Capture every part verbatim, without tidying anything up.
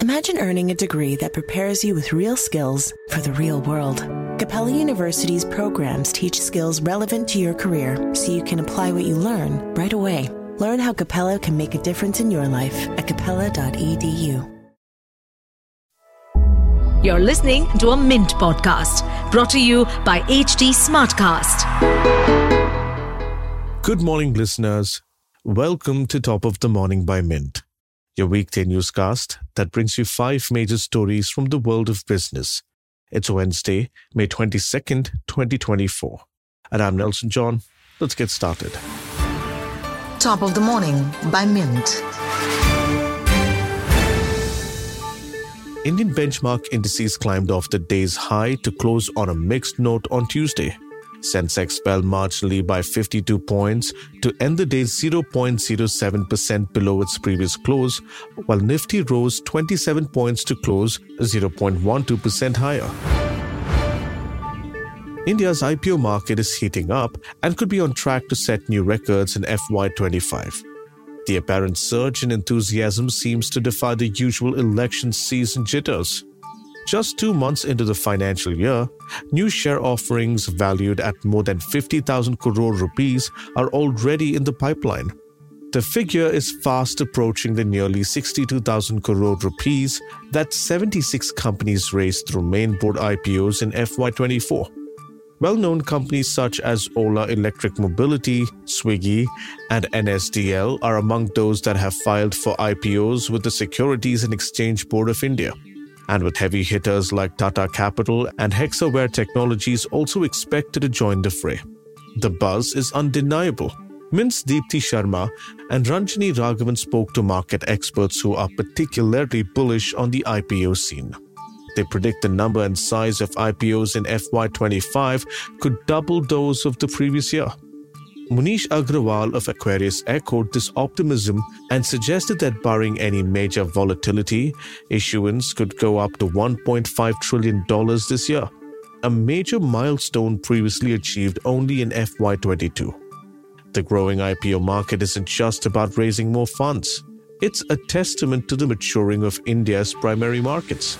Imagine earning a degree that prepares you with real skills for the real world. Capella University's programs teach skills relevant to your career so you can apply what you learn right away. Learn how Capella can make a difference in your life at capella dot e d u. You're listening to a Mint podcast brought to you by H D Smartcast. Good morning, listeners. Welcome to Top of the Morning by Mint, your weekday newscast that brings you five major stories from the world of business. It's Wednesday, May twenty-second, twenty twenty-four. And I'm Nelson John. Let's get started. Top of the Morning by Mint. Indian benchmark indices climbed off the day's high to close on a mixed note on Tuesday. Sensex fell marginally by fifty-two points to end the day zero point zero seven percent below its previous close, while Nifty rose twenty-seven points to close zero point one two percent higher. India's I P O market is heating up and could be on track to set new records in F Y twenty-five. The apparent surge in enthusiasm seems to defy the usual election season jitters. Just two months into the financial year, new share offerings valued at more than fifty thousand crore rupees are already in the pipeline. The figure is fast approaching the nearly sixty-two thousand crore rupees that seventy-six companies raised through main board I P Os in F Y twenty-four. Well-known companies such as Ola Electric Mobility, Swiggy, and N S D L are among those that have filed for I P Os with the Securities and Exchange Board of India. And with heavy hitters like Tata Capital and Hexaware Technologies also expected to join the fray. The buzz is undeniable. Mint's Deepti Sharma and Ranjini Raghavan spoke to market experts who are particularly bullish on the I P O scene. They predict the number and size of I P Os in F Y twenty-five could double those of the previous year. Munish Agrawal of Aquarius echoed this optimism and suggested that barring any major volatility, issuance could go up to one point five trillion dollars this year, a major milestone previously achieved only in F Y twenty-two. The growing I P O market isn't just about raising more funds. It's a testament to the maturing of India's primary markets.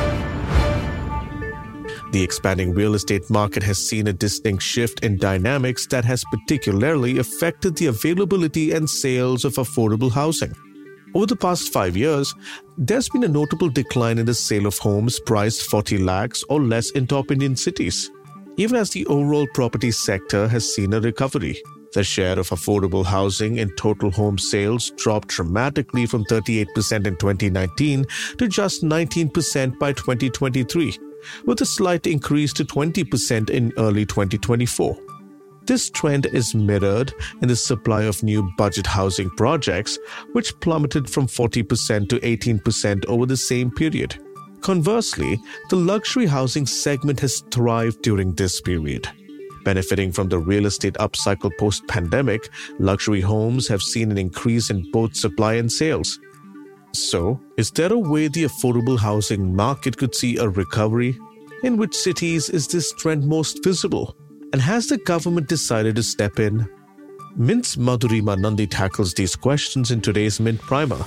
The expanding real estate market has seen a distinct shift in dynamics that has particularly affected the availability and sales of affordable housing. Over the past five years, there's been a notable decline in the sale of homes priced forty lakhs or less in top Indian cities, even as the overall property sector has seen a recovery. The share of affordable housing in total home sales dropped dramatically from thirty-eight percent in twenty nineteen to just nineteen percent by twenty twenty-three. With a slight increase to twenty percent in early twenty twenty-four. This trend is mirrored in the supply of new budget housing projects, which plummeted from forty percent to eighteen percent over the same period. Conversely, the luxury housing segment has thrived during this period. Benefiting from the real estate upcycle post-pandemic, luxury homes have seen an increase in both supply and sales. So, is there a way the affordable housing market could see a recovery? In which cities is this trend most visible? And has the government decided to step in? Mint's Madhurima Nandi tackles these questions in today's Mint Primer.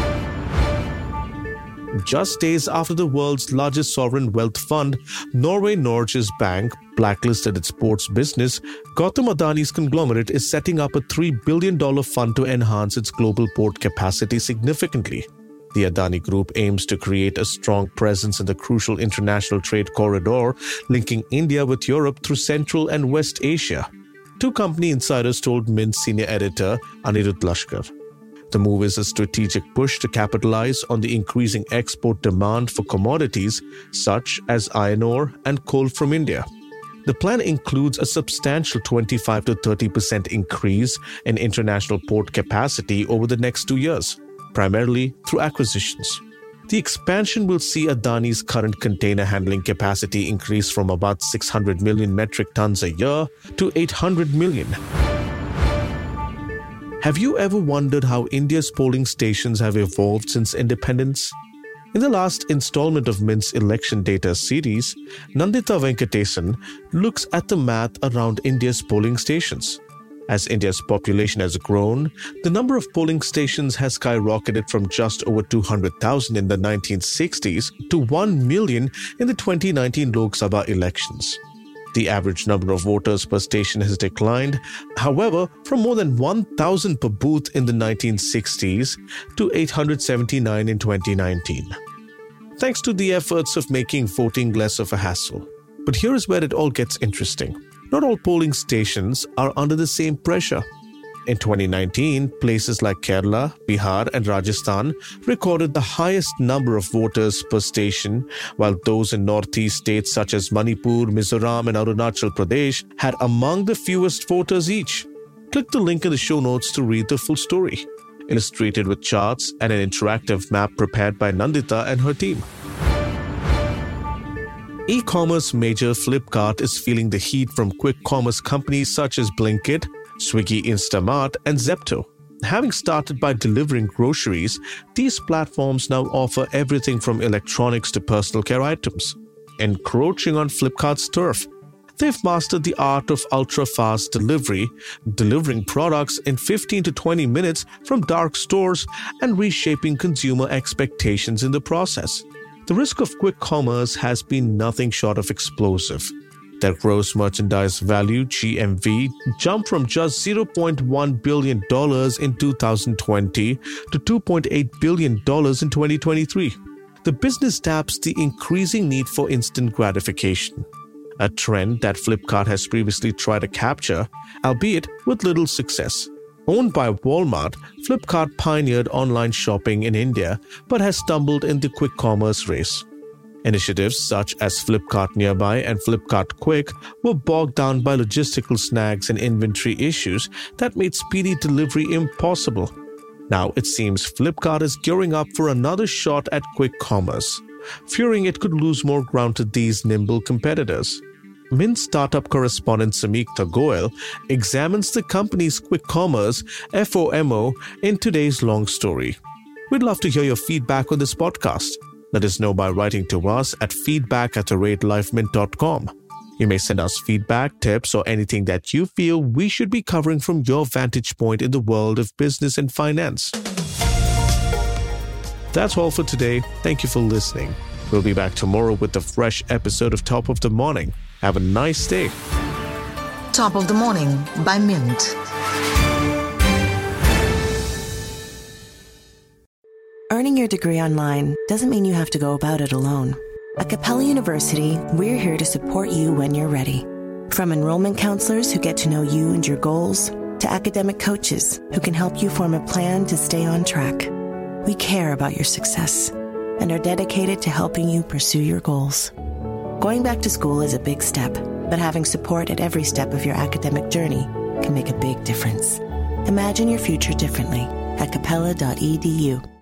Just days after the world's largest sovereign wealth fund, Norway Norges Bank, blacklisted its ports business, Gautam Adani's conglomerate is setting up a three billion dollars fund to enhance its global port capacity significantly. The Adani Group aims to create a strong presence in the crucial international trade corridor linking India with Europe through Central and West Asia. Two company insiders told Mint senior editor Anirudh Lashkar. The move is a strategic push to capitalize on the increasing export demand for commodities such as iron ore and coal from India. The plan includes a substantial twenty-five to thirty percent increase in international port capacity over the next two years, primarily through acquisitions. The expansion will see Adani's current container handling capacity increase from about six hundred million metric tons a year to eight hundred million. Have you ever wondered how India's polling stations have evolved since independence? In the last installment of Mint's election data series, Nandita Venkatesan looks at the math around India's polling stations. As India's population has grown, the number of polling stations has skyrocketed from just over two hundred thousand in the nineteen sixties to one million in the twenty nineteen Lok Sabha elections. The average number of voters per station has declined, however, from more than one thousand per booth in the nineteen sixties to eight hundred seventy-nine in twenty nineteen. Thanks to the efforts of making voting less of a hassle. But here is where it all gets interesting. Not all polling stations are under the same pressure. In twenty nineteen, places like Kerala, Bihar and Rajasthan recorded the highest number of voters per station, while those in northeast states such as Manipur, Mizoram and Arunachal Pradesh had among the fewest voters each. Click the link in the show notes to read the full story, illustrated with charts and an interactive map prepared by Nandita and her team. E-commerce major Flipkart is feeling the heat from quick commerce companies such as Blinkit, Swiggy Instamart, and Zepto. Having started by delivering groceries, these platforms now offer everything from electronics to personal care items. Encroaching on Flipkart's turf, they've mastered the art of ultra-fast delivery, delivering products in fifteen to twenty minutes from dark stores and reshaping consumer expectations in the process. The risk of quick commerce has been nothing short of explosive. Their gross merchandise value, G M V, jumped from just zero point one billion dollars in two thousand twenty to two point eight billion dollars in twenty twenty-three. The business taps the increasing need for instant gratification, a trend that Flipkart has previously tried to capture, albeit with little success. Owned by Walmart, Flipkart pioneered online shopping in India but has stumbled in the quick commerce race. Initiatives such as Flipkart Nearby and Flipkart Quick were bogged down by logistical snags and inventory issues that made speedy delivery impossible. Now it seems Flipkart is gearing up for another shot at quick commerce, fearing it could lose more ground to these nimble competitors. Mint startup correspondent Samikta Goel examines the company's quick commerce F O M O in today's long story. We'd love to hear your feedback on this podcast. Let us know by writing to us at feedback at the rate lifemint dot com. You may send us feedback, tips, or anything that you feel we should be covering from your vantage point in the world of business and finance. That's all for today. Thank you for listening. We'll be back tomorrow with a fresh episode of Top of the Morning. Have a nice day. Top of the Morning by Mint. Earning your degree online doesn't mean you have to go about it alone. At Capella University, we're here to support you when you're ready. From enrollment counselors who get to know you and your goals, to academic coaches who can help you form a plan to stay on track. We care about your success and are dedicated to helping you pursue your goals. Going back to school is a big step, but having support at every step of your academic journey can make a big difference. Imagine your future differently at capella dot e d u.